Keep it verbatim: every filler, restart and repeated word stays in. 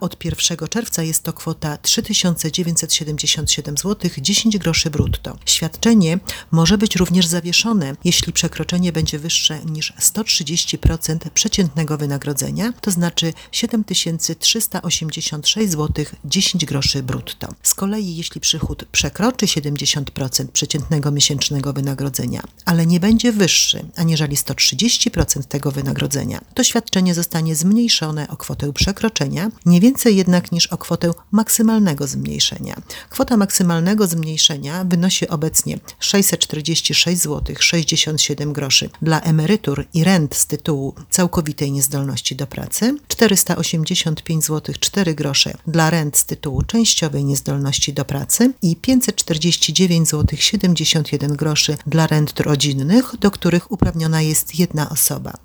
Od pierwszego czerwca jest to kwota trzy tysiące dziewięćset siedemdziesiąt siedem złotych dziesięć groszy brutto. Świadczenie może być również zawieszone, jeśli przekroczenie będzie wyższe niż sto trzydzieści procent przeciętnego wynagrodzenia, to znaczy siedem tysięcy trzysta osiemdziesiąt sześć złotych dziesięć groszy brutto. Z kolei jeśli przychód przekroczy siedemdziesiąt procent przeciętnego miesięcznego wynagrodzenia, ale nie będzie wyższy aniżeli sto trzydzieści procent tego wynagrodzenia, to świadczenie zostanie zmniejszone o kwotę przekroczenia, nie więcej jednak niż o kwotę maksymalnego zmniejszenia. Kwota maksymalnego zmniejszenia wynosi obecnie sześćset czterdzieści sześć złotych sześćdziesiąt siedem groszy dla emerytur i rent z tytułu całkowitej niezdolności do pracy, czterysta osiemdziesiąt pięć złotych cztery grosze dla rent z tytułu częściowej niezdolności do pracy i pięćset czterdzieści dziewięć złotych siedemdziesiąt jeden groszy dla rent rodzinnych, do których uprawniona jest jedna osoba.